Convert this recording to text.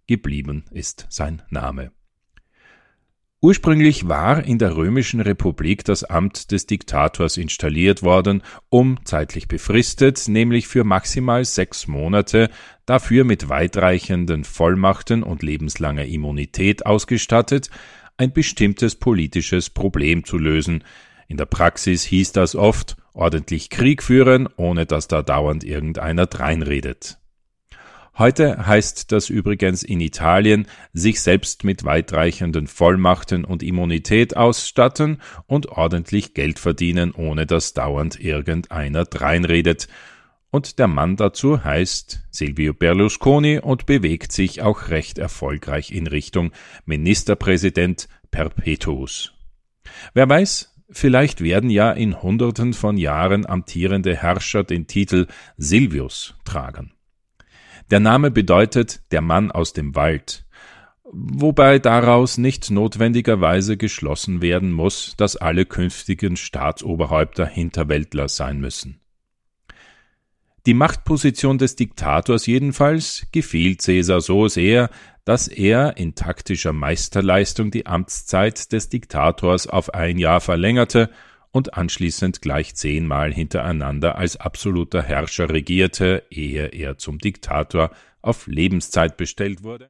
geblieben ist sein Name. Ursprünglich war in der Römischen Republik das Amt des Diktators installiert worden, um zeitlich befristet, nämlich für maximal 6 Monate, dafür mit weitreichenden Vollmachten und lebenslanger Immunität ausgestattet, ein bestimmtes politisches Problem zu lösen. In der Praxis hieß das oft, ordentlich Krieg führen, ohne dass da dauernd irgendeiner dreinredet. Heute heißt das übrigens in Italien, sich selbst mit weitreichenden Vollmachten und Immunität ausstatten und ordentlich Geld verdienen, ohne dass dauernd irgendeiner dreinredet. Und der Mann dazu heißt Silvio Berlusconi und bewegt sich auch recht erfolgreich in Richtung Ministerpräsident Perpetuus. Wer weiß, vielleicht werden ja in Hunderten von Jahren amtierende Herrscher den Titel Silvius tragen. Der Name bedeutet der Mann aus dem Wald, wobei daraus nicht notwendigerweise geschlossen werden muss, dass alle künftigen Staatsoberhäupter Hinterwäldler sein müssen. Die Machtposition des Diktators jedenfalls gefiel Caesar so sehr, dass er in taktischer Meisterleistung die Amtszeit des Diktators auf 1 Jahr verlängerte und anschließend gleich 10-mal hintereinander als absoluter Herrscher regierte, ehe er zum Diktator auf Lebenszeit bestellt wurde.